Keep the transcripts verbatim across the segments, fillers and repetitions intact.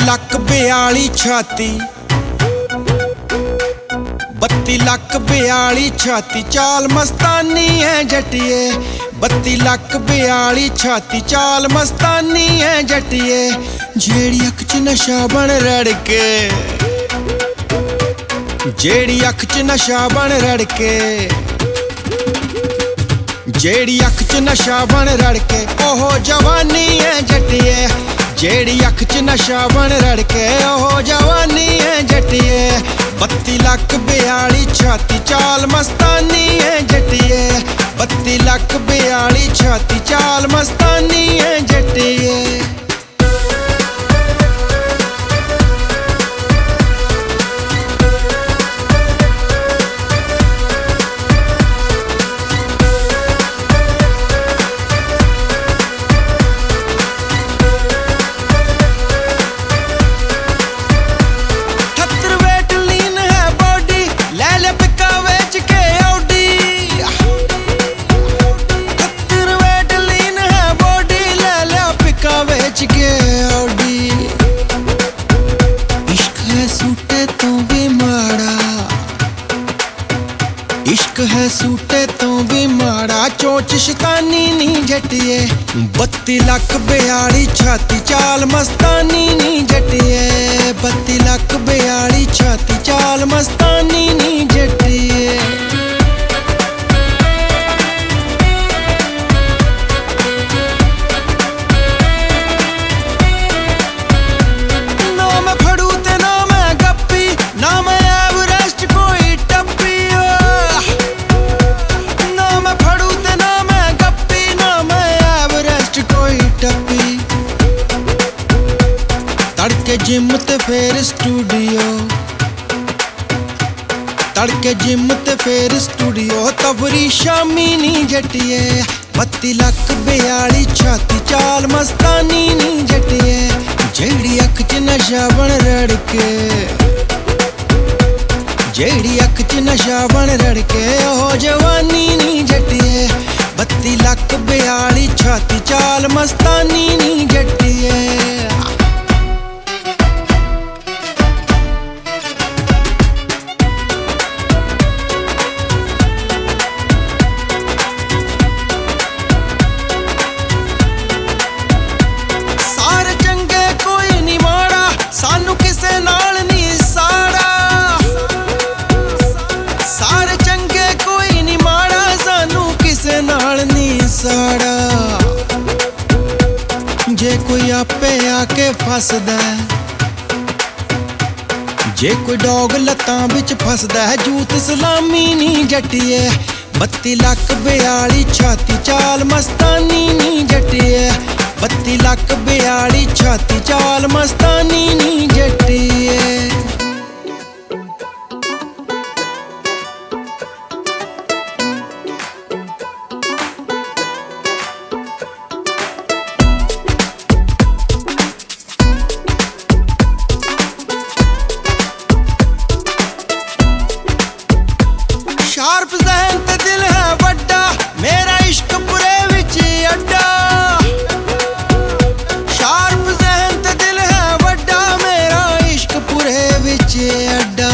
ਲੱਖ ਬਿਆਲੀ ਛਾਤੀ, ਬੱਤੀ ਲੱਖ ਬਿਆਲੀ ਛਾਤੀ, ਚਾਲ ਮਸਤਾਨੀ ਹੈ ਜੱਟੀਏ। ਬੱਤੀ ਲੱਖ ਬਿਆਲੀ ਛਾਤੀ, ਚਾਲ ਮਸਤਾਨੀ ਹੈ ਜੱਟੀਏ। ਜਿਹੜੀ ਅੱਖ 'ਚ ਨਸ਼ਾ ਬਣ ਰੜ ਕੇ, ਜਿਹੜੀ ਅੱਖ 'ਚ ਨਸ਼ਾ ਬਣ ਰੜ ਕੇ, ਜਿਹੜੀ ਅੱਖ 'ਚ ਨਸ਼ਾ ਬਣ ਰੜ ਕੇ, ਉਹ ਜਵਾਨੀ ਹੈ ਜੱਟੀਏ। ਜਿਹੜੀ ਅੱਖ 'ਚ ਨਸ਼ਾ ਬਣ ਰੜ ਕੇ, ਉਹ ਜਵਾਨੀ ਹੈ ਜੱਟੀਏ। ਬੱਤੀ ਲੱਖ ਬਿਆਲੀ ਛਾਤੀ, ਚਾਲ ਮਸਤਾਨੀ ਹੈ ਜੱਟੀਏ। ਬੱਤੀ ਲੱਖ ਬਿਆਲੀ ਛਾਤੀ, ਚਾਲ ਮਸਤਾਨੀ ਹੈ ਜੱਟੀਏ। इश्क है सूटे तो भी माड़ा, चोच शैतानी नी जट्टिए। बत्ती लख बियाली छाती, चाल मस्तानी नी जट्टिए। बत्ती लख बियाली छाती, चाल मस्तानी नी जट्टिए। ना मैं फड़ू ते ना मैं गप्पी, ना मैं एवरेस्ट कोई टप्पी। तड़के जिम ते फिर स्टूडियो, तड़के जिम ते फिर स्टूडियो, तबरी शामी नी जट्टिए। बत्ती लख बियाली छाती, चाल मस्तानी नी जट्टिए। जेड़ी अख च नशा बन रड़ के, जेड़ी अख च नशा बन रड़ के, ओ जवानी नी जट्टिए। बत्ती लख बियाली छाती, चाल मस्तानी नी जट्टिए। जे कोई आपे आके फसदा है, जे कोई डॉग लत्तां बिच फसदा है, जूत सलामी नी जट्टिए। बत्ती लख बियाली छाती, चाल मस्तानी नी जट्टिए। बत्ती लख बियाली छाती, चाल मस्तानी नी जट्टिए। शार्प ज़हन ते दिल है वड्डा, मेरा इश्क पुरे विच अड्डा। शार्प ज़हन ते दिल है वड्डा, मेरा इश्क पुरे विच अड्डा।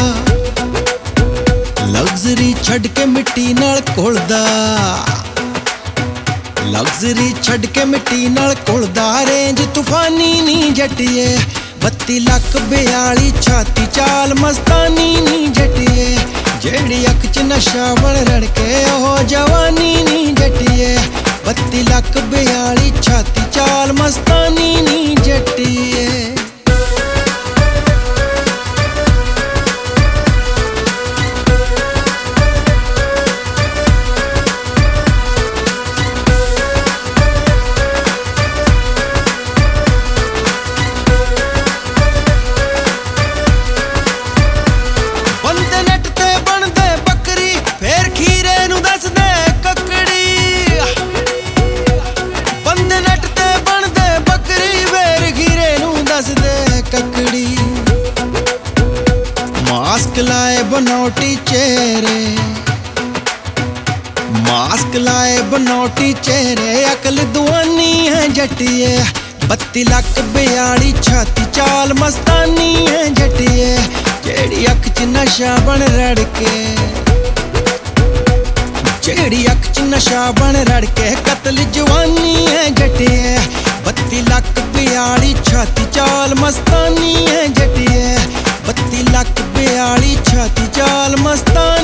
लग्जरी छड़ के मिट्टी नाल घुलदा, लग्जरी छड़ के मिट्टी नाल घुलदा, रेंज तूफानी नी जट्टिए। बत्ती लख बियाली छाती, चाल मस्तानी नी जट्टिए। जेड़ी अख च नशा बन रड़ के, ओह जवानी नी जट्टिए। बत्ती लख बियाली छाती, चाल मस्तानी नी जट्टिए। मास्क लाए बनौटी चेहरे, मास्क लाए बनौटी चेहरे, अकल दुआनी है जट्टिए। ਬੱਤੀ ਲੱਖ ਬਿਆਲੀ ਛਾਤੀ ਚਾਲ ਮਸਤਾਨੀ ਐ ਜੱਟੀਏ ਜਿਹੜੀ ਅੱਖ 'ਚ ਨਸ਼ਾ ਬਣ ਰੜ ਕੇ ਜਿਹੜੀ ਅੱਖ 'ਚ ਨਸ਼ਾ ਬਣ ਰੜ ਕੇ ਕਤਲ ਜਵਾਨੀ ਐ ਜੱਟੀਏ ਬੱਤੀ ਲੱਖ ਬਿਆਲੀ ਛਾਤੀ ਚਾਲ ਮਸਤਾਨੀ ਐ ਜੱਟੀਏ ਬੱਤੀ ਲੱਖ ਬਿਆਲੀ ਛਾਤੀ ਚਾਲ ਮਸਤਾਨੀ